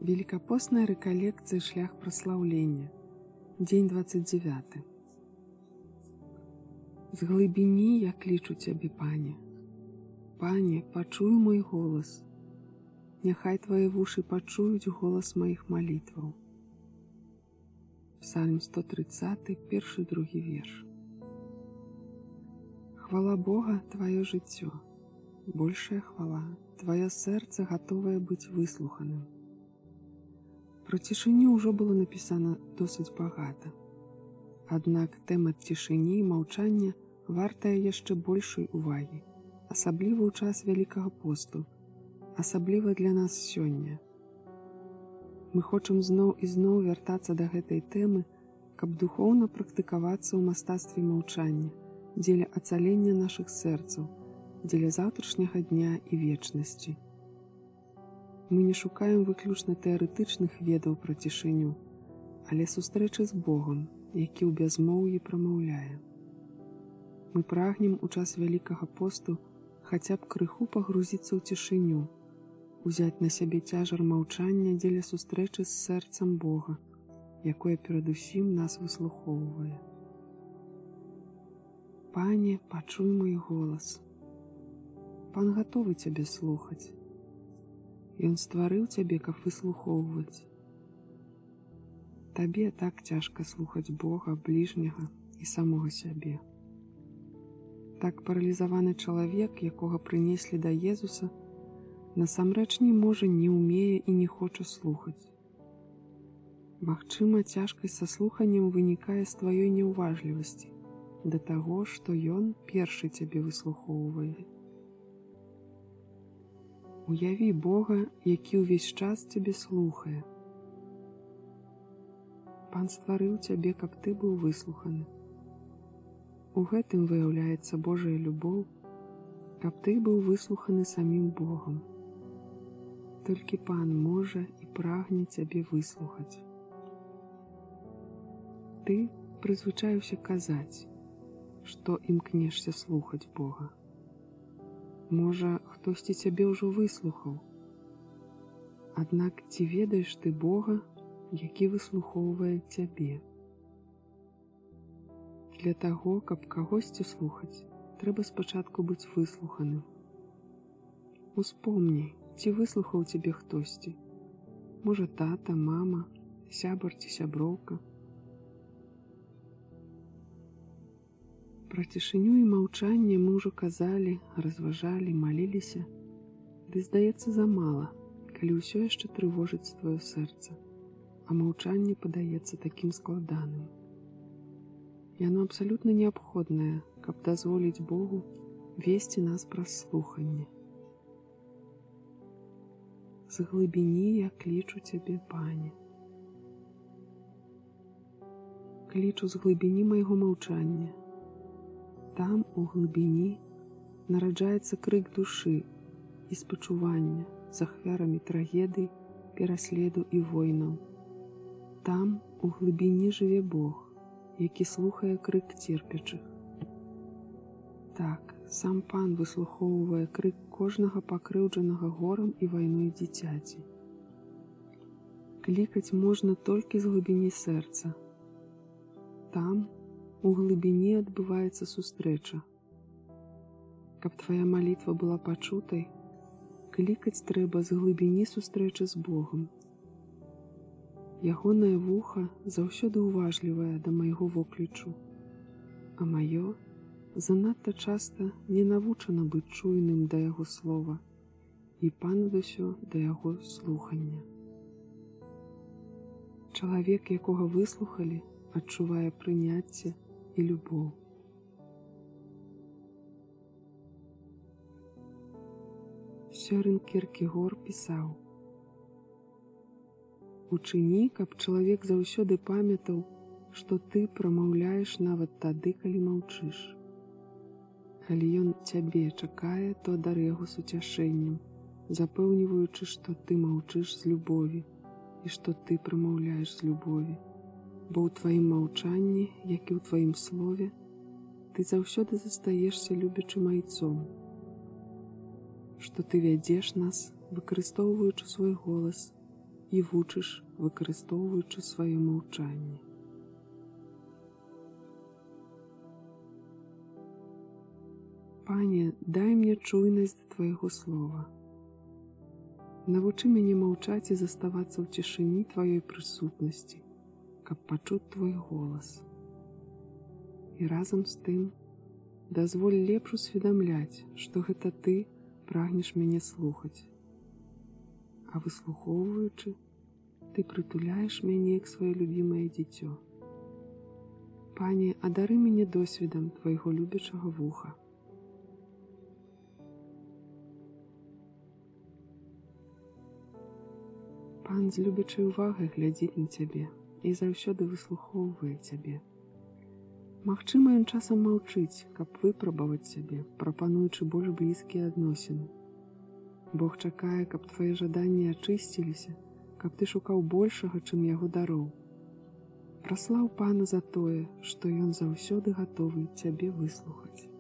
Великопостная реколлекция «Шлях прославления». День 29. З глыбіні я клічу Цябе, Пане. Пане, пачуй мой голас. Няхай Твои вушы пачуюць голас маіх малітваў. Псальм 130, першы, другі верш. Хвала Бога, Твоё жыццё. Большая хвала, Твоё сэрца гатовае быць выслуханым. Про цішыню ўжо было напісана досыць багата. Аднак тэма цішыні і маўчання вартая яшчэ большай увагі, асабліва ў час Вялікага посту, асабліва для нас сёння. Мы хочам зноў і зноў вяртацца да гэтай тэмы, каб духоўна практыкавацца ў мастацтве маўчання, дзеля ацалення нашых сэрцаў, дзеля заўтрашняга дня і вечнасці. Мы не шукаем выключна тэарэтычных ведаў пра цішыню, але сустрэчы з Богом, які ў бязмоўі прамаўляе. Мы прагнем у час Вялікага посту хаця б крыху пагрузіцца ў цішыню, узяць на сябе цяжар маўчання дзеля сустрэчы з сэрцам Бога, якое перадусім нас выслухоўвае. Пане, пачуй мой голас. Пан гатовы Цябе слухаць. Ён стварыў Цябе, каб выслухоўваць. Табе так цяжка слухаць Бога, бліжняга і самога сябе. Так паралізаваны чалавек, якога прынеслі да Езуса, насамрэч не можа, не ўмее і не хоча слухаць. Магчыма, цяжкасць са слуханнем вынікае з тваёй няўважлівасці, да таго, што Ён першы Цябе выслухоўвае. Уяві Бога, які ўвесь час Цябе слухае. Пан стварыў Цябе, каб Ты быў выслуханы. У гэтым выяўляецца Божая любоў, каб Ты быў выслуханы самім Богам. Толькі Пан можа і прагне Цябе выслухаць. Ты прызвычаіўся казаць, што імкнешся слухаць Бога. Можа, хтосьці Цябе ўжо выслухаў. Аднак ці ведаеш ты Бога, які выслухоўвае Цябе? Для таго, каб кагосьці слухаць, трэба спачатку быць выслуханым. Успомні, ці выслухаў Цябе хтосьці. Можа, тата, мама, сябар ці сяброўка. Пра цішыню і маўчанне мы ўжо казалі, разважалі, маліліся. Ды здаецца замала, калі ўсё яшчэ трывожыць твоё сэрца, а маўчанне падаецца такім складаным. Яно абсалютна неабходнае, каб дазволіць Богу весці нас праз слуханне. З глыбіні я клічу Цябе, Пане. Клічу з глыбіні майго маўчання. Там, у глыбіні, нараджаецца крык душы і спачування з ахвярамі трагедый, пераследу і войнаў. Там, у глыбіні, жыве Бог, які слухае крык церпячых. Так, сам Пан выслухоўвае крык кожнага пакрыўджанага горам і вайной дзіцяці. Клікаць можна толькі з глыбіні сэрца. Там, у глыбіні адбываецца сустрэча. Каб твая малітва была пачутай, клікаць трэба з глыбіні сустрэчы з Богом. Ягонае вуха заўсёды ўважлівае да майго воклічу, а маё занадта часта не навучана быць чуйным да яго слова і панад усё да яго слухання. Чалавек, якога выслухалі, адчувае прыняцце і любоў. Сёрэн Кіркегор пісаў: «Учыні, каб чалавек заўсёды памятаў, што ты прамаўляеш нават тады, калі маўчыш. Калі ён цябе чакае, то дары яго суцяшэннем, запэўніваючы, што ты маўчыш з любові і што ты прамаўляеш з любові. Бо ў тваім маўчанні, як і ў тваім слове, ты заўсёды застаешся любячым айцом, што ты вядзеш нас, выкарыстоўваючы свой голас, і вучыш, выкарыстоўваючы сваё маўчанне. Пане, дай мне чуйнасць да Твайго слова. Навучы мяне маўчаць і заставацца ў цішыні Тваёй прысутнасці, каб пачуць Твой голас. І разам з тым дазволь лепш усведамляць, што гэта Ты прагнеш мяне слухаць. А выслухоўваючы, Ты прытуляеш мяне як сваё любімае дзіцё. Пане, адары мяне досведам Твайго любячага вуха. Пан з любячай увагай глядзіць на Цябе і заўсёды выслухоўвае Цябе. Магчыма, ён часам маўчыць, каб выпрабаваць Цябе, прапануючы больш блізкія адносіны. Бог чакае, каб Твае жаданні ачысціліся, каб Ты шукаў большага, чым Яго дароў. Праслаў Пана за тое, што Ён заўсёды гатовы Цябе выслухаць.